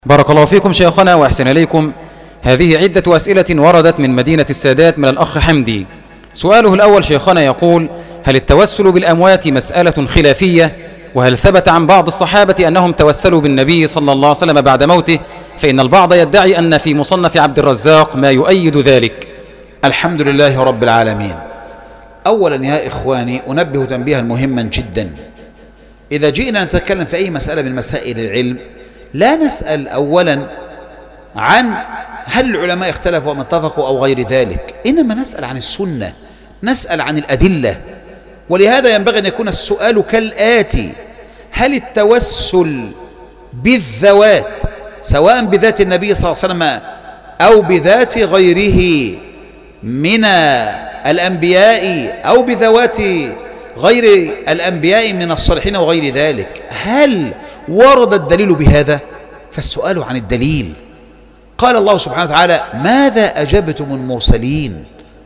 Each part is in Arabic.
بارك الله فيكم شيخنا وأحسن إليكم. هذه عدة أسئلة وردت من مدينة السادات من الأخ حمدي. سؤاله الأول شيخنا يقول: هل التوسل بالأموات مسألة خلافية؟ وهل ثبت عن بعض الصحابة أنهم توسلوا بالنبي صلى الله عليه وسلم بعد موته؟ فإن البعض يدعي أن في مصنف عبد الرزاق ما يؤيد ذلك. الحمد لله رب العالمين. أولا يا إخواني أنبه تنبيها مهما جدا. إذا جئنا نتكلم في أي مسألة من مسائل العلم لا نسأل أولا عن هل العلماء اختلفوا أم اتفقوا أو غير ذلك، إنما نسأل عن السنة، نسأل عن الأدلة. ولهذا ينبغي أن يكون السؤال كالآتي: هل التوسل بالذوات سواء بذات النبي صلى الله عليه وسلم أو بذات غيره من الأنبياء أو بذوات غير الأنبياء من الصالحين وغير ذلك، هل ورد الدليل بهذا؟ فالسؤال عن الدليل. قال الله سبحانه وتعالى: ماذا أجبتم المرسلين؟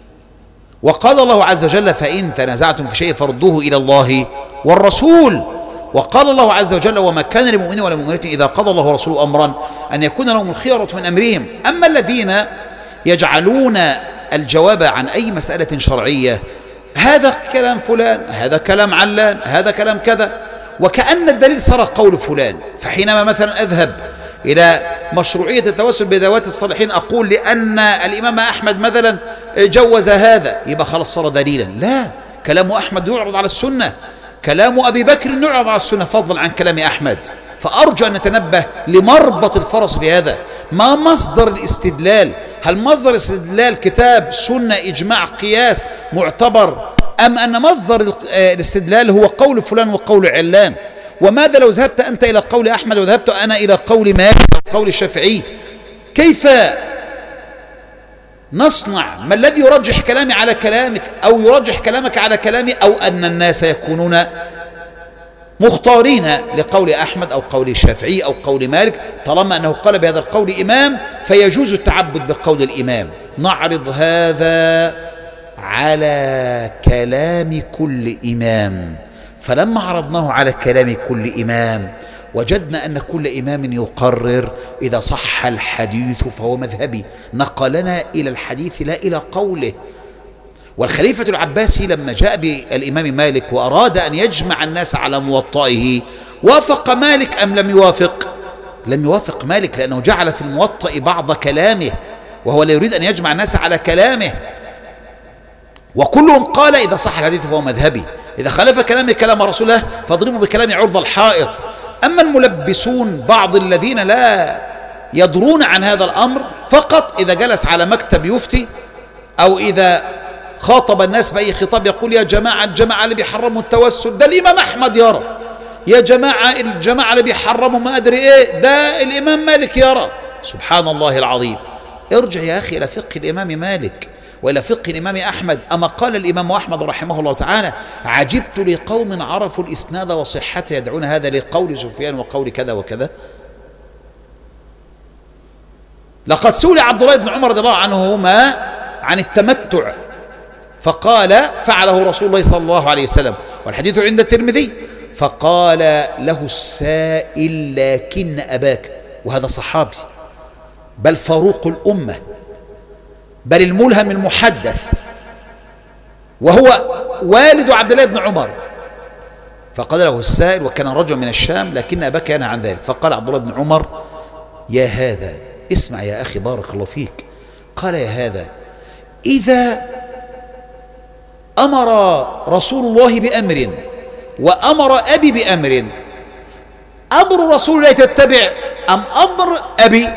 وقال الله عز وجل: فإن تنازعتم في شيء فردوه إلى الله والرسول. وقال الله عز وجل: وما كان لمؤمن ولا مؤمنة إذا قضى الله ورسوله أمرا أن يكون لهم الخيرة من أمرهم. أما الذين يجعلون الجواب عن أي مسألة شرعية هذا كلام فلان، هذا كلام علان، هذا كلام كذا، وكأن الدليل صار قول فلان. فحينما مثلا أذهب إلى مشروعية التوسل بذوات الصالحين أقول لأن الإمام أحمد مثلا جوز هذا، يبقى خلاص صار دليلا. لا، كلام أحمد يعرض على السنة، كلام أبي بكر يعرض على السنة فضلا عن كلام أحمد. فأرجو أن نتنبه لمربط الفرس في هذا. ما مصدر الاستدلال؟ هل مصدر الاستدلال كتاب سنة إجماع قياس معتبر، أم أن مصدر الاستدلال هو قول فلان وقول علان؟ وماذا لو ذهبت أنت إلى قول أحمد وذهبت أنا إلى قول مالك وقول الشافعي؟ كيف نصنع؟ ما الذي يرجح كلامي على كلامك أو يرجح كلامك على كلامي؟ أو أن الناس يكونون مختارين لقول أحمد أو قول الشافعي أو قول مالك، طالما أنه قال بهذا القول إمام فيجوز التعبد بقول الإمام. نعرض هذا على كلام كل إمام، فلما عرضناه على كلام كل إمام وجدنا أن كل إمام يقرر إذا صح الحديث فهو مذهبي، نقلنا إلى الحديث لا إلى قوله. والخليفة العباسي لما جاء بالإمام مالك وأراد أن يجمع الناس على موطئه وافق مالك أم لم يوافق؟ لم يوافق مالك، لأنه جعل في الموطئ بعض كلامه وهو لا يريد أن يجمع الناس على كلامه. وكلهم قال إذا صح الحديث فهو مذهبي، إذا خالف كلامي كلام رسول الله فاضربوا بكلامي عرض الحائط. أما الملبسون بعض الذين لا يدرون عن هذا الأمر، فقط إذا جلس على مكتب يفتي أو إذا خاطب الناس بأي خطاب يقول: يا جماعة الجماعة اللي بيحرموا التوسل ده الإمام أحمد يرى، يا جماعة الجماعة اللي بيحرموا ما أدري إيه ده الإمام مالك يرى. سبحان الله العظيم. ارجع يا أخي إلى فقه الإمام مالك وإلى فقه الإمام أحمد. أما قال الإمام أحمد رحمه الله تعالى: عجبت لقوم عرفوا الإسناد وصحته يدعون هذا لقول سفيان وقول كذا وكذا. لقد سئل عبد الله بن عمر رضي الله عنهما عن التمتع فقال: فعله رسول الله صلى الله عليه وسلم، والحديث عند الترمذي، فقال له السائل: لكن أباك، وهذا صحابي بل فاروق الأمة بل الملهم المحدث وهو والد عبد الله بن عمر، فقال له السائل وكان رجل من الشام: لكن أباك ينهى عن ذلك. فقال عبد الله بن عمر: يا هذا، اسمع يا أخي بارك الله فيك، قال: يا هذا إذا أمر رسول الله بأمر وأمر أبي بأمر، أمر رسول الله تتبع أم أمر أبي؟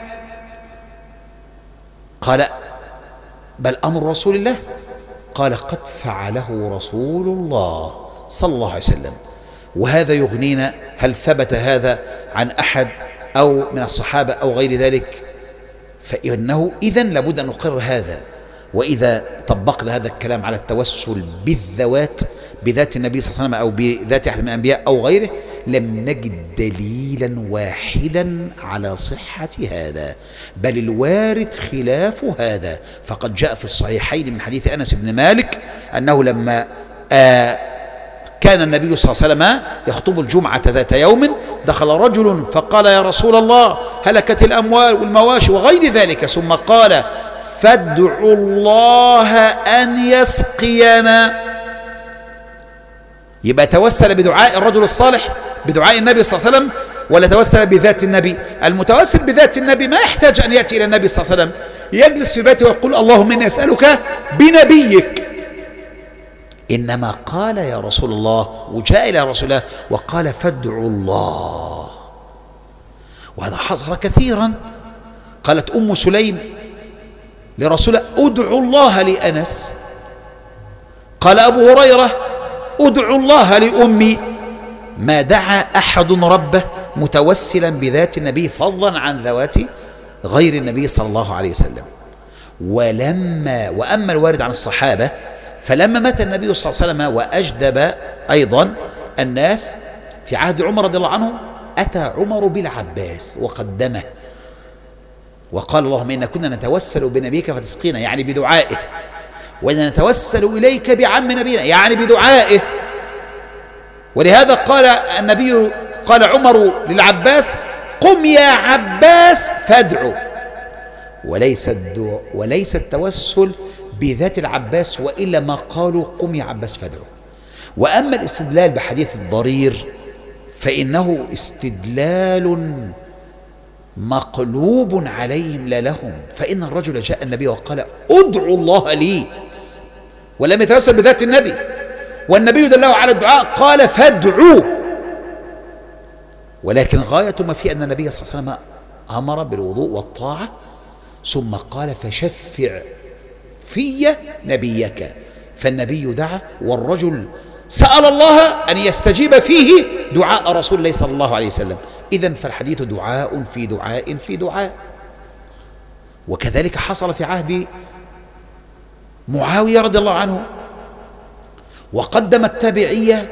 قال: بل أمر رسول الله. قال: قد فعله رسول الله صلى الله عليه وسلم. وهذا يغنينا. هل ثبت هذا عن أحد أو من الصحابة أو غير ذلك؟ فإنه إذن لابد أن نقرر هذا. وإذا طبقنا هذا الكلام على التوسل بالذوات بذات النبي صلى الله عليه وسلم أو بذات أحد من الأنبياء أو غيره لم نجد دليلا واحدا على صحة هذا، بل الوارد خلاف هذا. فقد جاء في الصحيحين من حديث أنس بن مالك أنه لما كان النبي صلى الله عليه وسلم يخطب الجمعة ذات يوم، دخل رجل فقال: يا رسول الله، هلكت الأموال والمواشي وغير ذلك، ثم قال: فادعوا الله أن يسقينا. يبقى توسل بدعاء الرجل الصالح، بدعاء النبي صلى الله عليه وسلم، ولا توسل بذات النبي؟ المتوسل بذات النبي ما يحتاج أن يأتي إلى النبي صلى الله عليه وسلم، يجلس في بيته ويقول: اللهم إني أسألك بنبيك. إنما قال: يا رسول الله، وجاء إلى رسول الله وقال: فادعوا الله. وهذا حصل كثيرا. قالت أم سليم لرسول الله: ادعوا الله لأنس. قال أبو هريرة: ادعوا الله لأمي. ما دعا أحد ربه متوسلا بذات النبي فضلا عن ذوات غير النبي صلى الله عليه وسلم. وأما الوارد عن الصحابة، فلما مات النبي صلى الله عليه وسلم وأجدب أيضا الناس في عهد عمر رضي الله عنه، أتى عمر بالعباس وقدمه وقال: اللهم إنا كنا نتوسل بنبيك فتسقينا، يعني بدعائه، وإنا نتوسل إليك بعم نبينا، يعني بدعائه. ولهذا قال النبي، قال عمر للعباس: قم يا عباس فادعو. وليس التوسل بذات العباس، وإلا ما قالوا: قم يا عباس فادعو. وأما الاستدلال بحديث الضرير فإنه استدلال مقلوب عليهم لا لهم. فإن الرجل جاء النبي وقال: ادعوا الله لي، ولم يتوسل بذات النبي، والنبي دله على الدعاء قال: فادعوا. ولكن غاية ما في أن النبي صلى الله عليه وسلم أمر بالوضوء والطاعة، ثم قال: فشفع في نبيك. فالنبي دعا، والرجل سأل الله أن يستجيب فيه دعاء رسول الله صلى الله عليه وسلم. إذن فالحديث دعاء في دعاء في دعاء. وكذلك حصل في عهد معاوية رضي الله عنه، وقدم التابعية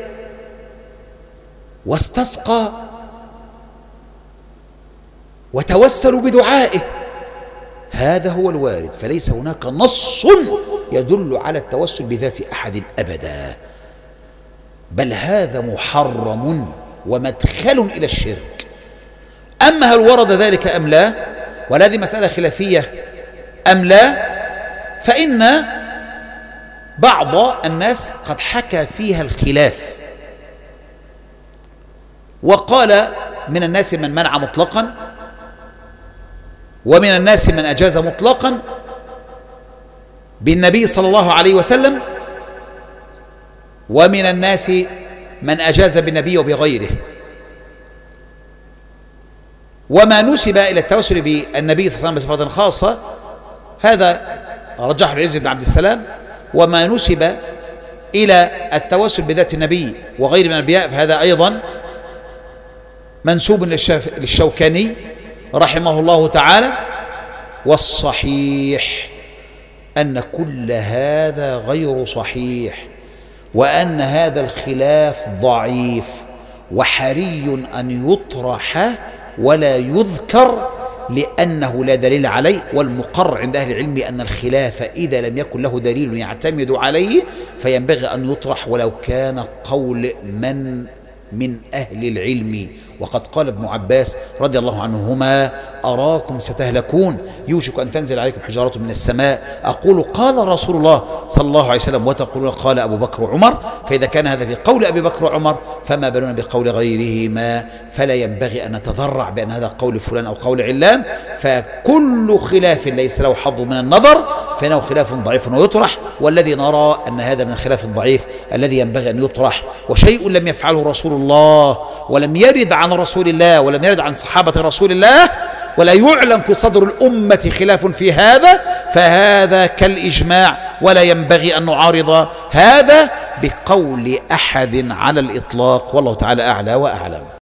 واستسقى وتوسلوا بدعائه. هذا هو الوارد، فليس هناك نص يدل على التوسل بذات أحد أبدا، بل هذا محرم ومدخل إلى الشرك. أما هل ورد ذلك أم لا، وهذه مسألة خلافية أم لا، فإن بعض الناس قد حكى فيها الخلاف، وقال: من الناس من منع مطلقا، ومن الناس من أجاز مطلقا بالنبي صلى الله عليه وسلم، ومن الناس من أجاز بالنبي وبغيره. وما نسب إلى التوسل بالنبي صلى الله عليه وسلم بصفة خاصة هذا رجحه العز بن عبد السلام، وما نسب إلى التوسل بذات النبي وغير من الأنبياء فهذا أيضا منسوب للشوكاني رحمه الله تعالى. والصحيح أن كل هذا غير صحيح، وأن هذا الخلاف ضعيف، وحري أن يطرح ولا يذكر لأنه لا دليل عليه. والمقرر عند أهل العلم أن الخلاف إذا لم يكن له دليل يعتمد عليه فينبغي أن يطرح ولو كان قول من أهل العلم. وقد قال ابن عباس رضي الله عنهما: أراكم ستهلكون، يوشك أن تنزل عليكم حجارة من السماء، أقول قال رسول الله صلى الله عليه وسلم وتقولون قال أبو بكر وعمر. فإذا كان هذا في قول أبي بكر وعمر فما بالنا بقول غيرهما؟ فلا ينبغي أن نتذرع بأن هذا قول فلان أو قول علان، فكل خلاف ليس له حظ من النظر فإنه خلاف ضعيف ويطرح. والذي نرى أن هذا من الخلاف الضعيف الذي ينبغي أن يطرح، وشيء لم يفعله رسول الله ولم يرد عن رسول الله ولم يرد عن صحابة رسول الله ولا يعلم في صدر الأمة خلاف في هذا، فهذا كالإجماع، ولا ينبغي أن نعارض هذا بقول أحد على الإطلاق. والله تعالى أعلى وأعلم.